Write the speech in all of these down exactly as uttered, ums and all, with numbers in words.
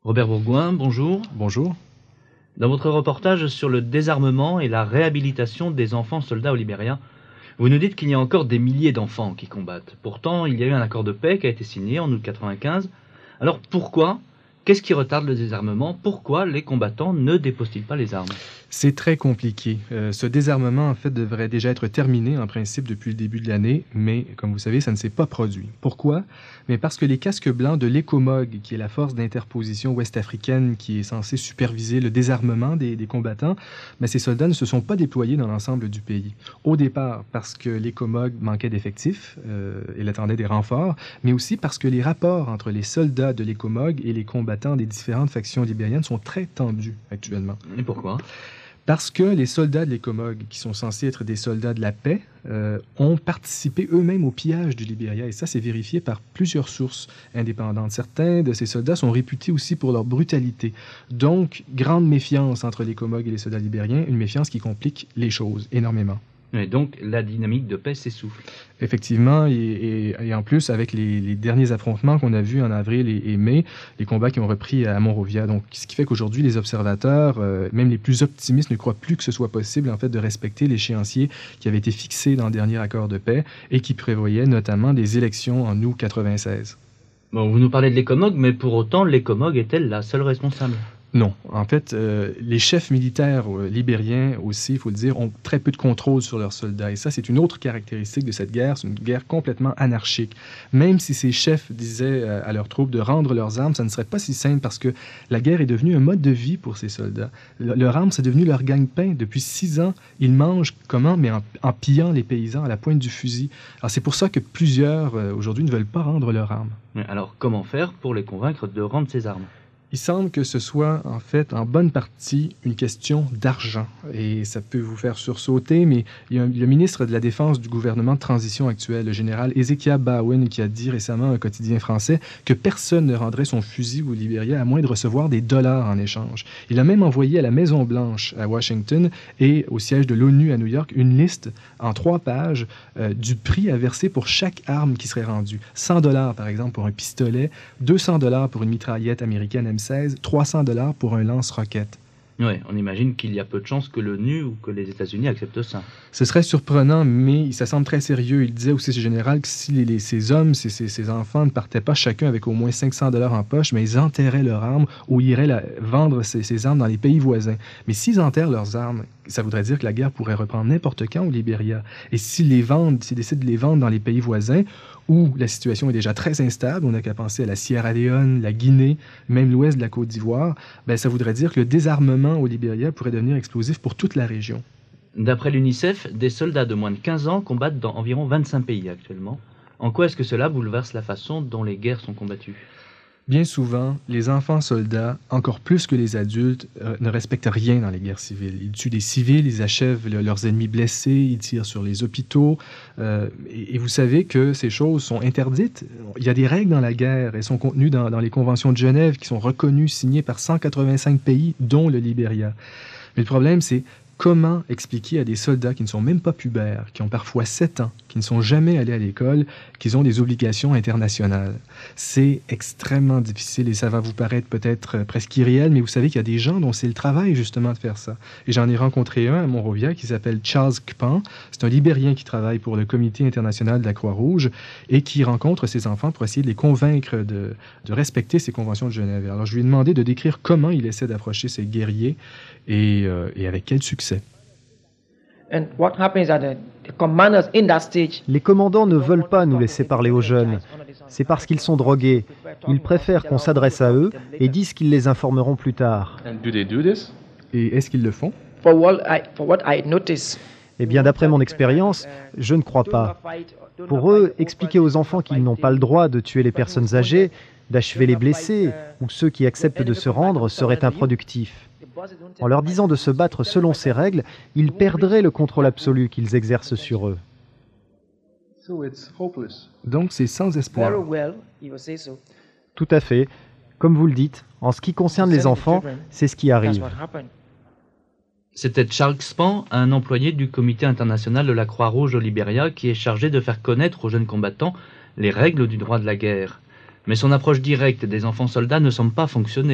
Robert Bourgoin, bonjour. Bonjour. Dans votre reportage sur le désarmement et la réhabilitation des enfants soldats au Libéria, vous nous dites qu'il y a encore des milliers d'enfants qui combattent. Pourtant, il y a eu un accord de paix qui a été signé en août quatre-vingt-quinze. Alors pourquoi ? Qu'est-ce qui retarde le désarmement ? Pourquoi les combattants ne déposent-ils pas les armes ? C'est très compliqué. Euh, ce désarmement, en fait, devrait déjà être terminé, en principe, depuis le début de l'année, mais, comme vous savez, ça ne s'est pas produit. Pourquoi? Mais parce que les casques blancs de l'ECOMOG, qui est la force d'interposition ouest-africaine qui est censée superviser le désarmement des, des combattants, mais ces soldats ne se sont pas déployés dans l'ensemble du pays. Au départ, parce que l'ECOMOG manquait d'effectifs, euh, il attendait des renforts, mais aussi parce que les rapports entre les soldats de l'ECOMOG et les combattants des différentes factions libériennes sont très tendus actuellement. Et pourquoi ? Parce que les soldats de l'ECOMOG, qui sont censés être des soldats de la paix, euh, ont participé eux-mêmes au pillage du Libéria. Et ça, c'est vérifié par plusieurs sources indépendantes. Certains de ces soldats sont réputés aussi pour leur brutalité. Donc, grande méfiance entre l'ECOMOG et les soldats libériens, une méfiance qui complique les choses énormément. Et donc, la dynamique de paix s'essouffle. Effectivement, et, et, et en plus, avec les, les derniers affrontements qu'on a vus en avril et, et mai, les combats qui ont repris à Monrovia. Donc, ce qui fait qu'aujourd'hui, les observateurs, euh, même les plus optimistes, ne croient plus que ce soit possible, en fait, de respecter l'échéancier qui avait été fixé dans le dernier accord de paix et qui prévoyait notamment des élections en août quatre-vingt-seize. Bon, vous nous parlez de l'ECOMOG, mais pour autant, l'ECOMOG est-elle la seule responsable ? Non. En fait, euh, les chefs militaires euh, libériens aussi, il faut le dire, ont très peu de contrôle sur leurs soldats. Et ça, c'est une autre caractéristique de cette guerre. C'est une guerre complètement anarchique. Même si ces chefs disaient euh, à leurs troupes de rendre leurs armes, ça ne serait pas si simple parce que la guerre est devenue un mode de vie pour ces soldats. Le, leur arme, c'est devenu leur gagne-pain. Depuis six ans, ils mangent comment? Mais en, en pillant les paysans à la pointe du fusil. Alors, c'est pour ça que plusieurs, euh, aujourd'hui, ne veulent pas rendre leurs armes. Alors, comment faire pour les convaincre de rendre ces armes ? Il semble que ce soit, en fait, en bonne partie, une question d'argent. Et ça peut vous faire sursauter, mais il y a le ministre de la Défense du gouvernement de transition actuel, le général Ezekiah Bowen, qui a dit récemment à un quotidien français que personne ne rendrait son fusil au Libéria à moins de recevoir des dollars en échange. Il a même envoyé à la Maison-Blanche, à Washington, et au siège de l'ONU à New York, une liste en trois pages euh, du prix à verser pour chaque arme qui serait rendue. cent dollars, par exemple, pour un pistolet, deux cents dollars pour une mitraillette américaine M seize, trois cents dollars pour un lance-roquette. Oui, on imagine qu'il y a peu de chances que l'ONU ou que les États-Unis acceptent ça. Ce serait surprenant, mais ça semble très sérieux. Il disait aussi, ce général, que si les, les, ces hommes, ces, ces, ces enfants ne partaient pas chacun avec au moins cinq cents dollars en poche, mais ils enterraient leurs armes ou iraient la, vendre ces, ces armes dans les pays voisins. Mais s'ils enterrent leurs armes, ça voudrait dire que la guerre pourrait reprendre n'importe quand au Libéria. Et s'ils les vendent, s'ils décident de les vendre dans les pays voisins, où la situation est déjà très instable, on n'a qu'à penser à la Sierra Leone, la Guinée, même l'ouest de la Côte d'Ivoire, ben ça voudrait dire que le désarmement au Libéria pourrait devenir explosif pour toute la région. D'après l'UNICEF, des soldats de moins de quinze ans combattent dans environ vingt-cinq pays actuellement. En quoi est-ce que cela bouleverse la façon dont les guerres sont combattues ? Bien souvent, les enfants soldats, encore plus que les adultes, euh, ne respectent rien dans les guerres civiles. Ils tuent des civils, ils achèvent le, leurs ennemis blessés, ils tirent sur les hôpitaux. Euh, et, et vous savez que ces choses sont interdites. Il y a des règles dans la guerre. Elles sont contenues dans, dans les conventions de Genève qui sont reconnues, signées par cent quatre-vingt-cinq pays, dont le Libéria. Mais le problème, c'est comment expliquer à des soldats qui ne sont même pas pubères, qui ont parfois sept ans, qui ne sont jamais allés à l'école, qu'ils ont des obligations internationales. C'est extrêmement difficile et ça va vous paraître peut-être presque irréel, mais vous savez qu'il y a des gens dont c'est le travail justement de faire ça. Et j'en ai rencontré un à Monrovia qui s'appelle Charles Kpan. C'est un Libérien qui travaille pour le Comité international de la Croix-Rouge et qui rencontre ses enfants pour essayer de les convaincre de, de respecter ces conventions de Genève. Alors je lui ai demandé de décrire comment il essaie d'approcher ces guerriers et, euh, et avec quel succès. Les commandants ne veulent pas nous laisser parler aux jeunes. C'est parce qu'ils sont drogués. Ils préfèrent qu'on s'adresse à eux et disent qu'ils les informeront plus tard. Et est-ce qu'ils le font? Eh bien, d'après mon expérience, je ne crois pas. Pour eux, expliquer aux enfants qu'ils n'ont pas le droit de tuer les personnes âgées, d'achever les blessés ou ceux qui acceptent de se rendre serait improductif. En leur disant de se battre selon ces règles, ils perdraient le contrôle absolu qu'ils exercent sur eux. Donc c'est sans espoir. Tout à fait. Comme vous le dites, en ce qui concerne les enfants, c'est ce qui arrive. C'était Charles Kpan, un employé du Comité international de la Croix-Rouge au Libéria, qui est chargé de faire connaître aux jeunes combattants les règles du droit de la guerre. Mais son approche directe des enfants soldats ne semble pas fonctionner.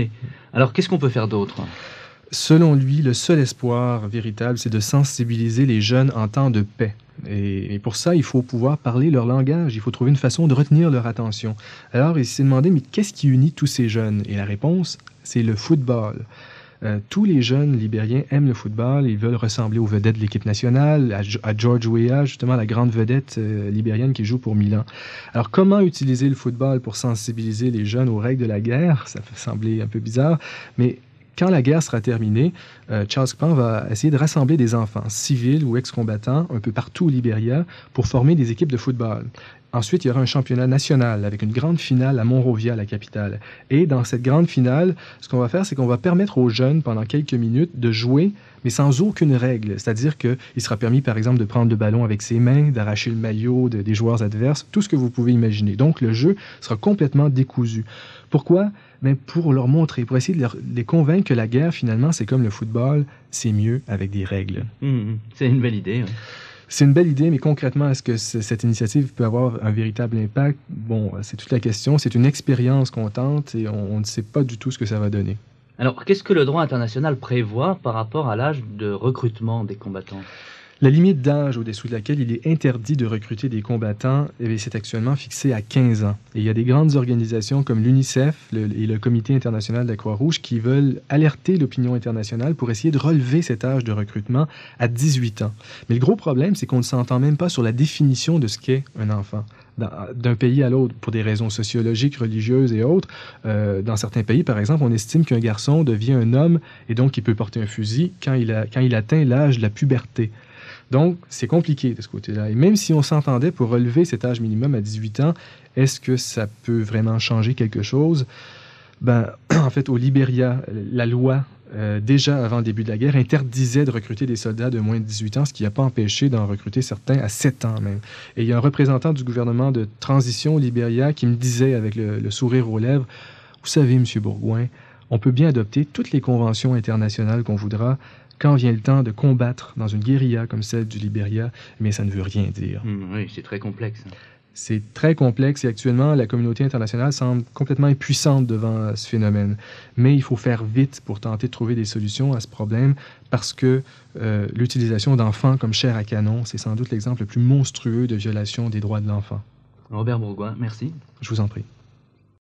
Alors qu'est-ce qu'on peut faire d'autre? Selon lui, le seul espoir véritable, c'est de sensibiliser les jeunes en temps de paix. Et, et pour ça, il faut pouvoir parler leur langage, il faut trouver une façon de retenir leur attention. Alors, il s'est demandé, mais qu'est-ce qui unit tous ces jeunes? Et la réponse, c'est le football. Euh, tous les jeunes libériens aiment le football, ils veulent ressembler aux vedettes de l'équipe nationale, à, à George Weah, justement la grande vedette euh, libérienne qui joue pour Milan. Alors comment utiliser le football pour sensibiliser les jeunes aux règles de la guerre? Ça peut sembler un peu bizarre, mais quand la guerre sera terminée, euh, Charles Pan va essayer de rassembler des enfants, civils ou ex-combattants, un peu partout au Libéria, pour former des équipes de football. Ensuite, il y aura un championnat national avec une grande finale à Monrovia, la capitale. Et dans cette grande finale, ce qu'on va faire, c'est qu'on va permettre aux jeunes, pendant quelques minutes, de jouer, mais sans aucune règle. C'est-à-dire qu'il sera permis, par exemple, de prendre le ballon avec ses mains, d'arracher le maillot de, des joueurs adverses, tout ce que vous pouvez imaginer. Donc, le jeu sera complètement décousu. Pourquoi? Ben, pour leur montrer, pour essayer de, leur, de les convaincre que la guerre, finalement, c'est comme le football, c'est mieux avec des règles. Mmh, c'est une belle idée, oui. C'est une belle idée, mais concrètement, est-ce que cette initiative peut avoir un véritable impact? Bon, c'est toute la question. C'est une expérience qu'on tente et on, on ne sait pas du tout ce que ça va donner. Alors, qu'est-ce que le droit international prévoit par rapport à l'âge de recrutement des combattants? La limite d'âge au-dessous de laquelle il est interdit de recruter des combattants, eh c'est actuellement fixé à quinze ans. Et il y a des grandes organisations comme l'UNICEF le, et le Comité international de la Croix-Rouge qui veulent alerter l'opinion internationale pour essayer de relever cet âge de recrutement à dix-huit ans. Mais le gros problème, c'est qu'on ne s'entend même pas sur la définition de ce qu'est un enfant. D'un pays à l'autre, pour des raisons sociologiques, religieuses et autres. Euh, dans certains pays, par exemple, on estime qu'un garçon devient un homme et donc il peut porter un fusil quand il, a, quand il atteint l'âge de la puberté. Donc, c'est compliqué de ce côté-là. Et même si on s'entendait pour relever cet âge minimum à dix-huit ans, est-ce que ça peut vraiment changer quelque chose? Ben, en fait, au Libéria, la loi, euh, déjà avant le début de la guerre, interdisait de recruter des soldats de moins de dix-huit ans, ce qui n'a pas empêché d'en recruter certains à sept ans même. Et il y a un représentant du gouvernement de transition au Libéria qui me disait avec le, le sourire aux lèvres, « Vous savez, M. Bourgouin, on peut bien adopter toutes les conventions internationales qu'on voudra. Quand vient le temps de combattre dans une guérilla comme celle du Libéria, mais ça ne veut rien dire. Mmh, oui, c'est très complexe. C'est très complexe et actuellement, la communauté internationale semble complètement impuissante devant ce phénomène. Mais il faut faire vite pour tenter de trouver des solutions à ce problème parce que euh, l'utilisation d'enfants comme chair à canon, c'est sans doute l'exemple le plus monstrueux de violation des droits de l'enfant. Robert Bourgouin, merci. Je vous en prie.